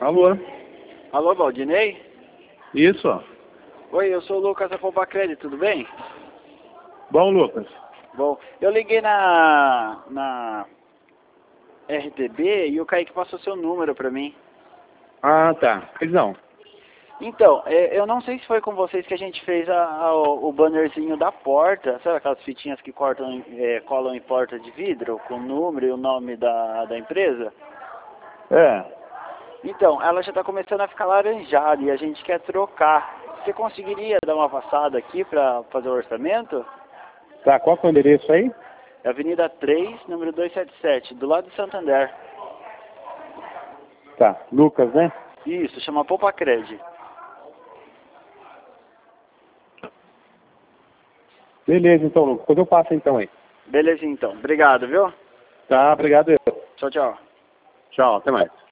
Alô? Alô, Valdinei? Isso, ó. Oi, eu sou o Lucas da Poupa Crédito, tudo bem? Bom, Lucas. Bom, eu liguei na RTB e o Kaique passou seu número pra mim. Ah, tá. Pois não. Então, eu não sei se foi com vocês que a gente fez o bannerzinho da porta, sabe aquelas fitinhas que colam em porta de vidro, com o número e o nome da empresa? É. Então, ela já está começando a ficar laranjada e a gente quer trocar. Você conseguiria dar uma passada aqui para fazer o orçamento? Tá, qual que é o endereço aí? É Avenida 3, número 277, do lado de Santander. Tá, Lucas, né? Isso, chama Poupa Crédito. Beleza, então, Lucas. Depois eu passo então aí. Beleza, então. Obrigado, viu? Tá, obrigado. Tchau, tchau. Tchau, até mais.